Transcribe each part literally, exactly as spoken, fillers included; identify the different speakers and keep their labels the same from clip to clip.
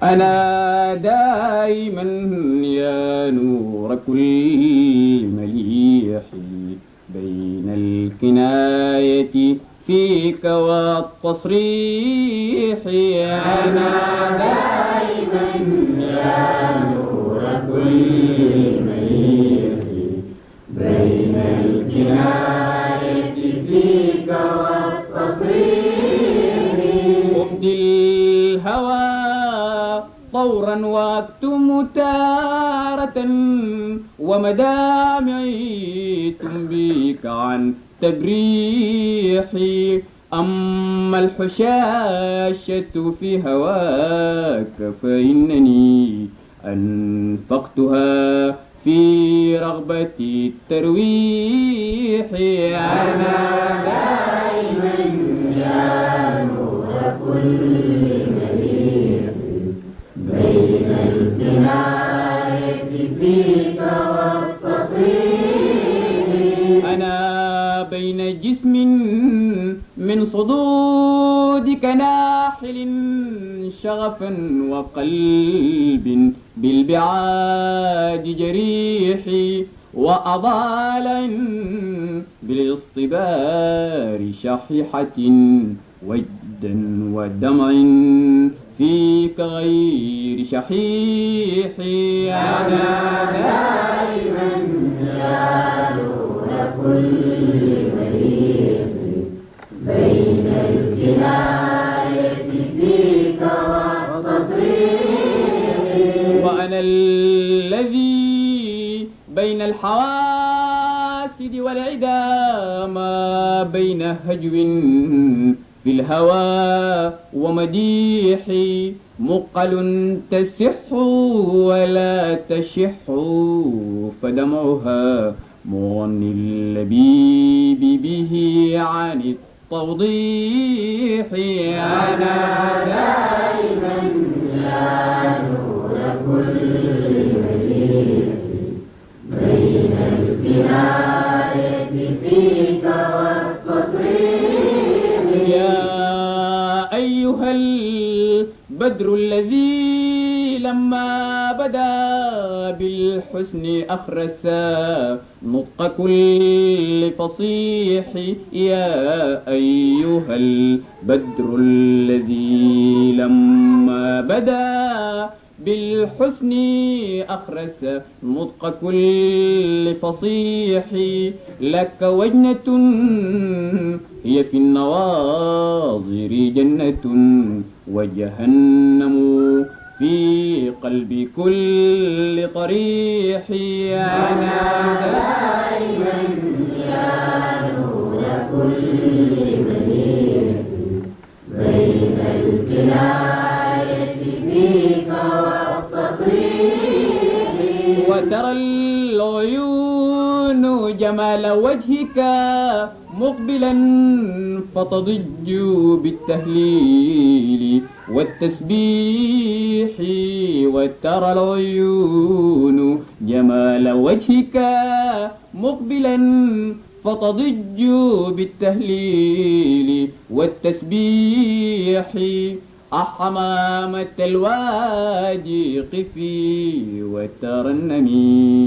Speaker 1: أنا دائما يا نور كل مليح بين الكناية فيك والتصريح.
Speaker 2: أنا دائما يا نور كل مليح بين الكناية فيك والتصريح.
Speaker 1: أبدي الهوى طورا واكتم تارة ومدامعي تنبيك عن تبريحي. أما الحشاشة في هواك فإنني أنفقتها في رغبة الترويح.
Speaker 2: أنا دائما يا نور كل مليح بين الكناية فيك والتصريح.
Speaker 1: أنا بين جسم من صدودك ناحل شغفا وقلب بالبعاد جريح وأضال بالاصطبار شحيحة وجدا ودمع فيك غير شحيح.
Speaker 2: أنا دائما يا نور كل مليح بين الكناية فيك والتصريح.
Speaker 1: وأنا الذي بين الحواسد والعدا ما بين هجو في الهوى ومديح مقل تسح ولا تشح فدمعها مغني اللبيب به عن التوضيح.
Speaker 2: أنا دائما يا نور كل مليح بين الكناية فيك والتصريح.
Speaker 1: يا أيها البدر الذي لما بدا بالحسن أخرسا نطق كل فصيح. يا أيها البدر الذي لما بدا بالحسن أخرس نطق كل فصيح. لك وجنة هي في النواظر جنة وجهنم في قلب كل طريح.
Speaker 2: أنا دائما يا نور كل مليح بين الكناية فيك والتصريح.
Speaker 1: وترى العيون جمال وجهك مقبلا فتضج بالتهليل والتسبيح. وترى العيون جمال وجهك مقبلا فتضج بالتهليل والتسبيح. أحمامة الوادي قفي وترنمي.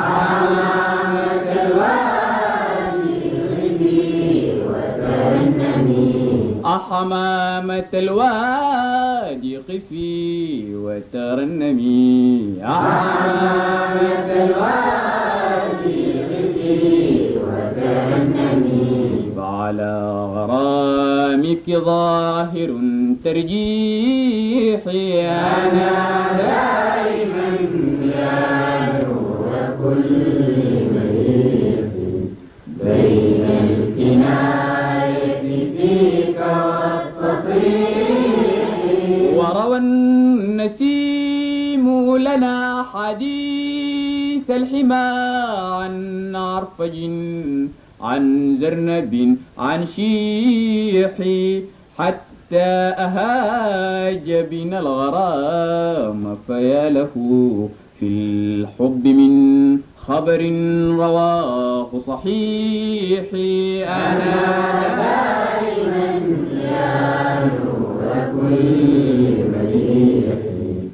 Speaker 2: أحمامة الوادي قفي وترنمي.
Speaker 1: أحمامة الوادي قفي وترنمي.
Speaker 2: أحمامة الوادي قفي وترنمي.
Speaker 1: فعلى غرامك ظاهر ترجيحي.
Speaker 2: أنا دائما يا نور كل مليح بين الكناية فيك والتصريح.
Speaker 1: وروى النسيم لنا حديث الحمى عن عرفج عن زرنب عن شيح حتى أهاج بنا الغرام. فيا له في الحب من خبر رواه صحيح.
Speaker 2: أنا دائما يا نور كل مليح